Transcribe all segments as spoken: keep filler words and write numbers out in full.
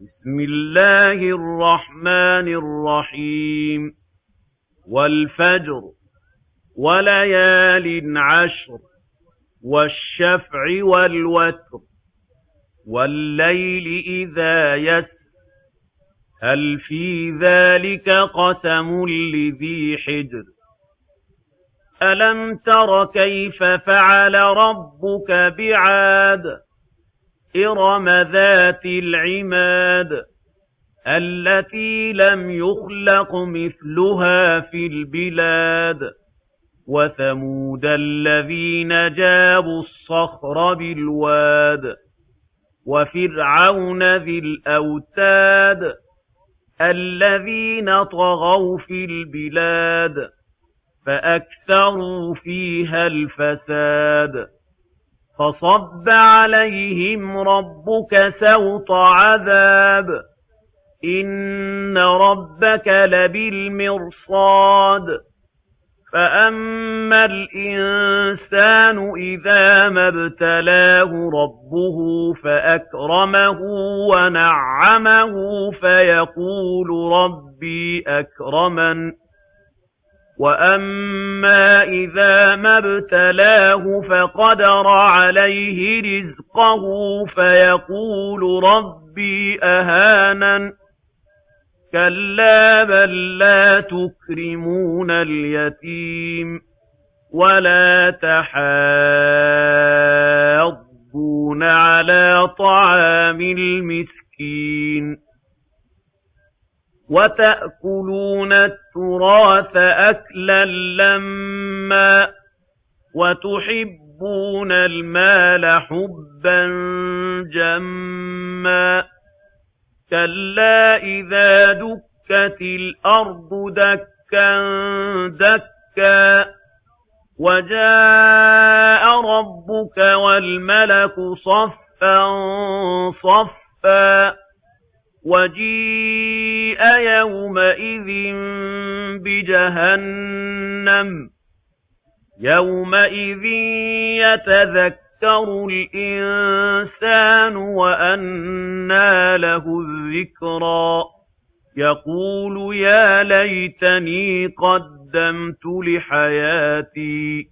بسم الله الرحمن الرحيم والفجر وليال عشر والشفع والوتر والليل إذا يسر هل في ذلك قسم لذي حجر ألم تر كيف فعل ربك بعاد إرم ذات العماد التي لم يخلق مثلها في البلاد وثمود الذين جابوا الصخر بالواد وفرعون ذي الأوتاد الذين طغوا في البلاد فأكثروا فيها الفساد فصب عليهم ربك سوط عذاب إن ربك لبالمرصاد فأما الإنسان إذا ما ابتلاه ربه فأكرمه ونعمه فيقول ربي أكرمن وأما إذا ما ابتلاه فقدر عليه رزقه فيقول ربي أهانن كلا بل لا تكرمون اليتيم ولا تحاضون على طعام المسكين وتأكلون التراث أكلا لما وتحبون المال حبا جما كلا إذا دكت الأرض دكا دكا وجاء ربك والملك صفا صفا وجيء يومئذ بجهنم يومئذ يتذكر الإنسان وأنى له الذكرى يقول يا ليتني قدمت لحياتي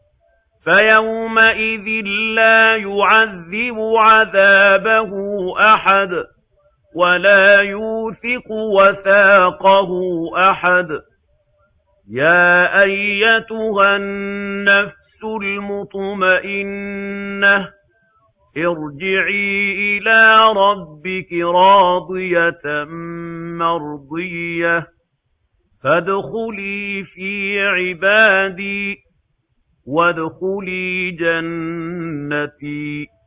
فيومئذ لا يعذب عذابه أحد ولا يوثق وثاقه أحد يا أيتها النفس المطمئنة ارجعي إلى ربك راضية مرضية فادخلي في عبادي وادخلي جنتي